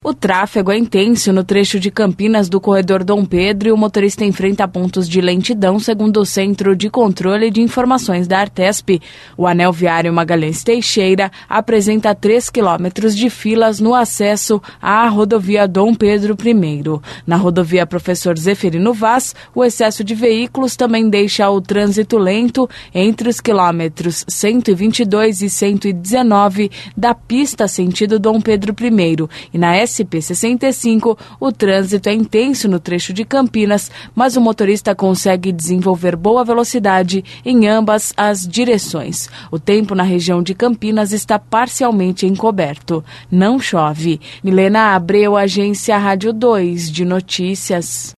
O tráfego é intenso no trecho de Campinas do corredor Dom Pedro e o motorista enfrenta pontos de lentidão, segundo o Centro de Controle de Informações da Artesp. O anel viário Magalhães Teixeira apresenta 3 quilômetros de filas no acesso à rodovia Dom Pedro I. Na rodovia Professor Zeferino Vaz, o excesso de veículos também deixa o trânsito lento entre os quilômetros 122 e 119 da pista sentido Dom Pedro I. E na SP-65, o trânsito é intenso no trecho de Campinas, mas o motorista consegue desenvolver boa velocidade em ambas as direções. O tempo na região de Campinas está parcialmente encoberto. Não chove. Milena Abreu, Agência Rádio 2 de Notícias.